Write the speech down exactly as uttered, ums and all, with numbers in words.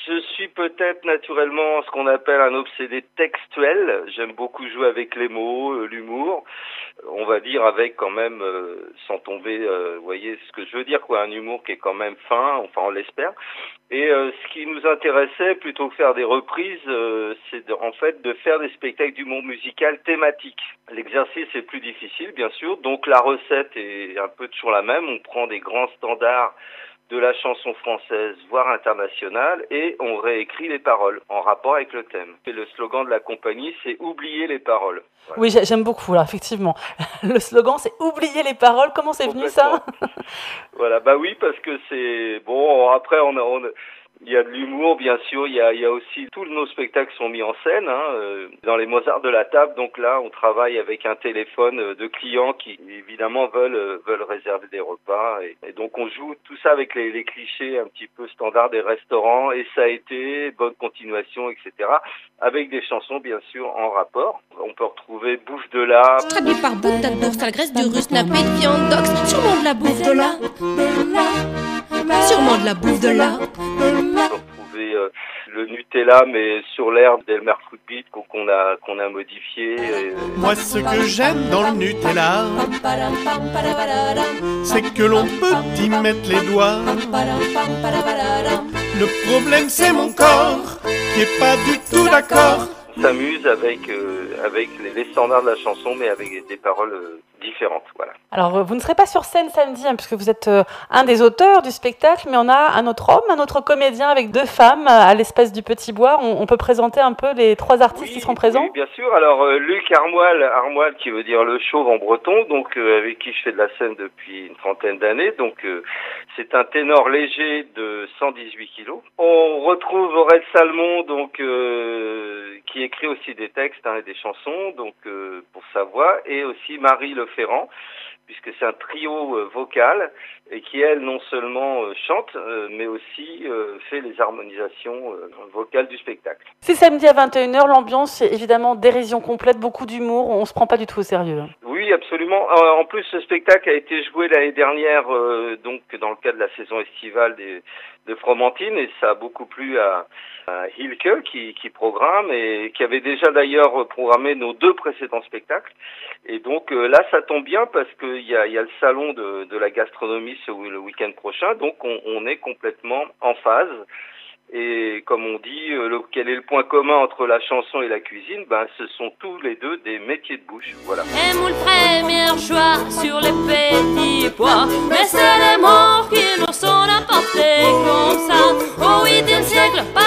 Je suis peut-être naturellement ce qu'on appelle un obsédé textuel. J'aime beaucoup jouer avec les mots, euh, l'humour. On va dire avec quand même, euh, sans tomber, euh, vous voyez ce que je veux dire, quoi, un humour qui est quand même fin, enfin on l'espère. Et euh, ce qui nous intéressait, plutôt que faire des reprises, euh, c'est de, en fait de faire des spectacles d'humour musical thématiques. L'exercice est plus difficile, bien sûr, donc la recette est un peu toujours la même. On prend des grands standards de la chanson française, voire internationale, et on réécrit les paroles en rapport avec le thème. Et le slogan de la compagnie, c'est « Oublier les paroles ». Voilà. Oui, j'aime beaucoup, là, effectivement. Le slogan, c'est « Oublier les paroles ». Comment c'est venu, ça? Voilà, bah oui, parce que c'est... Bon, après, on a... On a... Il y a de l'humour, bien sûr. Il y a, il y a aussi tous nos spectacles sont mis en scène hein, euh, dans les Mozart de la table. Donc là, on travaille avec un téléphone de clients qui évidemment veulent euh, veulent réserver des repas. Et, et donc on joue tout ça avec les, les clichés un petit peu standards des restaurants. Et ça a été bonne continuation, et cetera. Avec des chansons bien sûr en rapport. On peut retrouver Bouffe de là. Traduit par boutade d'ours, la graisse du russe, nappé de viande d'ox. Sûrement de la bouffe de là. Sûrement de la bouffe de là. On peut retrouver euh, le Nutella, mais sur l'herbe d'Elmer Footbeat qu'on a, qu'on a modifié. Et... Moi, ce que j'aime dans le Nutella, c'est que l'on peut y mettre les doigts. Le problème, c'est mon corps qui est pas du tout d'accord. On s'amuse avec, euh, avec les, les standards de la chanson, mais avec des paroles euh, différentes. Voilà. Alors, vous ne serez pas sur scène samedi, hein, puisque vous êtes euh, un des auteurs du spectacle, mais on a un autre homme, un autre comédien avec deux femmes à l'Espace du Petit Bois. On, on peut présenter un peu les trois artistes oui, qui seront présents? Oui, bien sûr. Alors, euh, Luc Armoil, Armoil qui veut dire le chauve en breton, donc euh, avec qui je fais de la scène depuis une trentaine d'années. Donc, euh, c'est un ténor léger de cent dix-huit kilos. On retrouve Aurel Salmon, donc euh, qui écrit aussi des textes hein, et des chansons, donc euh, pour sa voix, et aussi Marie Leferrand, puisque c'est un trio euh, vocal et qui, elle, non seulement euh, chante, euh, mais aussi euh, fait les harmonisations euh, vocales du spectacle. C'est samedi à vingt et une heures, l'ambiance, c'est évidemment dérision complète, beaucoup d'humour, on se prend pas du tout au sérieux. Oui, absolument. En plus, ce spectacle a été joué l'année dernière, euh, donc dans le cadre de la saison estivale des, de Fromentine, et ça a beaucoup plu à, à Hilke qui, qui programme et qui avait déjà d'ailleurs programmé nos deux précédents spectacles. Et donc euh, là, ça tombe bien parce qu'il y a, il y a le salon de, de la gastronomie ce, le week-end prochain, donc on, on est complètement en phase. Et comme on dit, le, quel est le point commun entre la chanson et la cuisine? Ben, ce sont tous les deux des métiers de bouche. Voilà. Et mon premier choix sur les petits pois, mais c'est les morts qui nous sont apportés comme ça. Au huitième siècle,